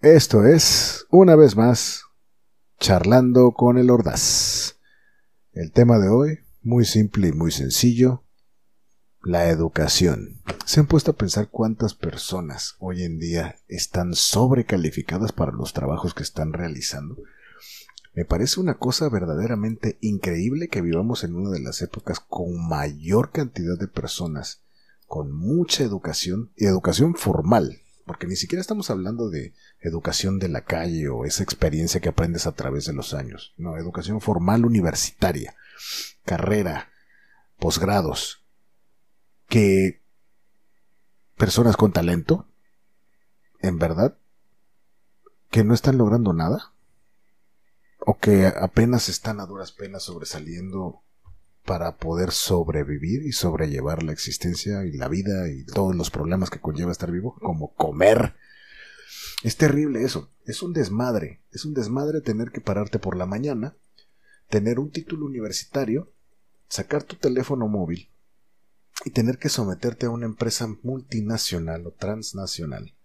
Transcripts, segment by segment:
Esto es, una vez más, Charlando con el Ordaz. El tema de hoy, muy simple y muy sencillo, la educación. ¿Se han puesto a pensar cuántas personas hoy en día están sobrecalificadas para los trabajos que están realizando? Me parece una cosa verdaderamente increíble que vivamos en una de las épocas con mayor cantidad de personas con mucha educación y educación formal, porque ni siquiera estamos hablando de educación de la calle o esa experiencia que aprendes a través de los años. No, educación formal universitaria, carrera, posgrados, que personas con talento, en verdad, que no están logrando nada, o que apenas están a duras penas sobresaliendo para poder sobrevivir y sobrellevar la existencia y la vida y todos los problemas que conlleva estar vivo, como comer. Es terrible eso, es un desmadre tener que pararte por la mañana, tener un título universitario, sacar tu teléfono móvil y tener que someterte a una empresa multinacional o transnacional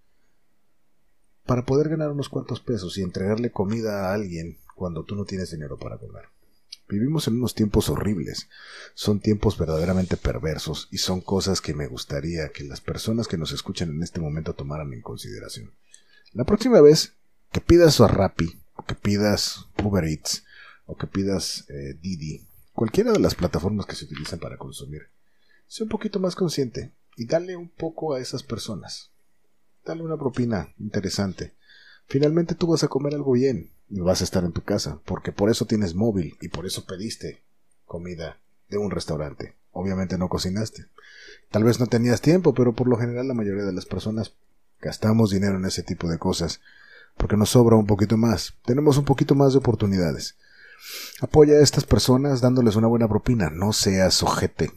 para poder ganar unos cuantos pesos y entregarle comida a alguien cuando tú no tienes dinero para comer. Vivimos en unos tiempos horribles, son tiempos verdaderamente perversos y son cosas que me gustaría que las personas que nos escuchan en este momento tomaran en consideración. La próxima vez que pidas a Rappi, o que pidas Uber Eats, o que pidas Didi, cualquiera de las plataformas que se utilizan para consumir, sé un poquito más consciente y dale un poco a esas personas. Dale una propina interesante. Finalmente tú vas a comer algo bien y vas a estar en tu casa, porque por eso tienes móvil y por eso pediste comida de un restaurante. Obviamente no cocinaste. Tal vez no tenías tiempo, pero por lo general la mayoría de las personas gastamos dinero en ese tipo de cosas porque nos sobra un poquito más. Tenemos un poquito más de oportunidades. Apoya a estas personas dándoles una buena propina. No seas ojete.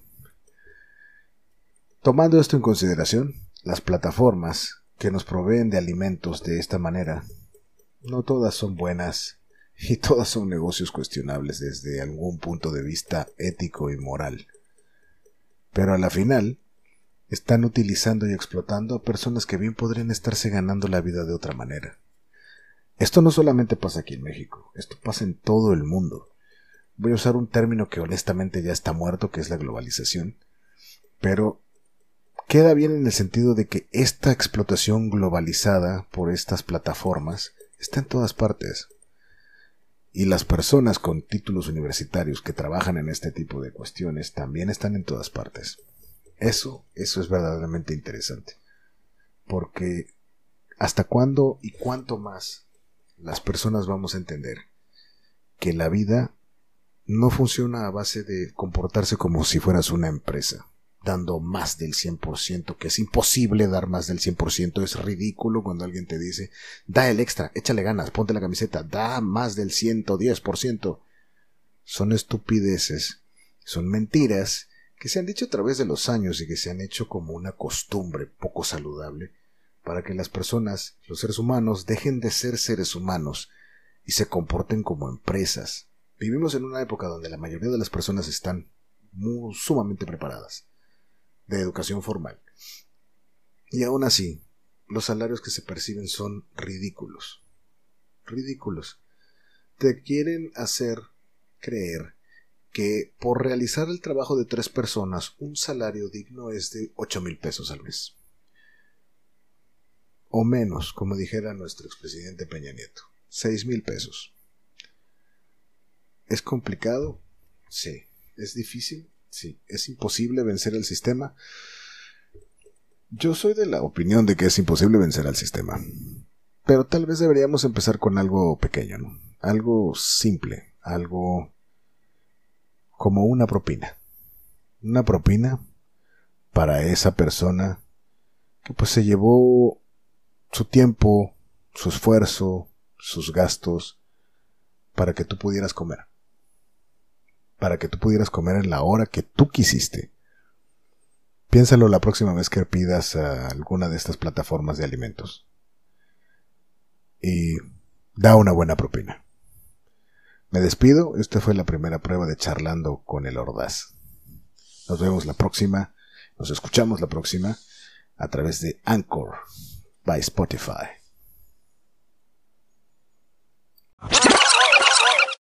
Tomando esto en consideración, las plataformas que nos proveen de alimentos de esta manera, no todas son buenas y todas son negocios cuestionables desde algún punto de vista ético y moral. Pero a la final, están utilizando y explotando a personas que bien podrían estarse ganando la vida de otra manera. Esto no solamente pasa aquí en México, esto pasa en todo el mundo. Voy a usar un término que honestamente ya está muerto, que es la globalización, pero queda bien en el sentido de que esta explotación globalizada por estas plataformas está en todas partes. Y las personas con títulos universitarios que trabajan en este tipo de cuestiones también están en todas partes. Eso es verdaderamente interesante. Porque ¿hasta cuándo y cuánto más las personas vamos a entender que la vida no funciona a base de comportarse como si fueras una empresa, dando más del 100%, que es imposible dar más del 100%, es ridículo cuando alguien te dice, da el extra, échale ganas, ponte la camiseta, da más del 110%. Son estupideces, son mentiras que se han dicho a través de los años y que se han hecho como una costumbre poco saludable para que las personas, los seres humanos, dejen de ser seres humanos y se comporten como empresas. Vivimos en una época donde la mayoría de las personas están sumamente preparadas, de educación formal. Y aún así, los salarios que se perciben son ridículos. Ridículos. Te quieren hacer creer que por realizar el trabajo de 3 personas, un salario digno es de 8,000 pesos al mes. O menos, como dijera nuestro expresidente Peña Nieto. 6,000 pesos. ¿Es complicado? Sí. ¿Es difícil? Sí. ¿Es imposible vencer el sistema? Yo soy de la opinión de que es imposible vencer al sistema. Pero tal vez deberíamos empezar con algo pequeño, ¿no? Algo simple, algo como una propina. Una propina para esa persona que pues se llevó su tiempo, su esfuerzo, sus gastos para que tú pudieras comer. Para que tú pudieras comer en la hora que tú quisiste. Piénsalo la próxima vez que pidas a alguna de estas plataformas de alimentos. Y da una buena propina. Me despido, esta fue la primera prueba de Charlando con el Ordaz. Nos vemos la próxima, nos escuchamos la próxima a través de Anchor by Spotify.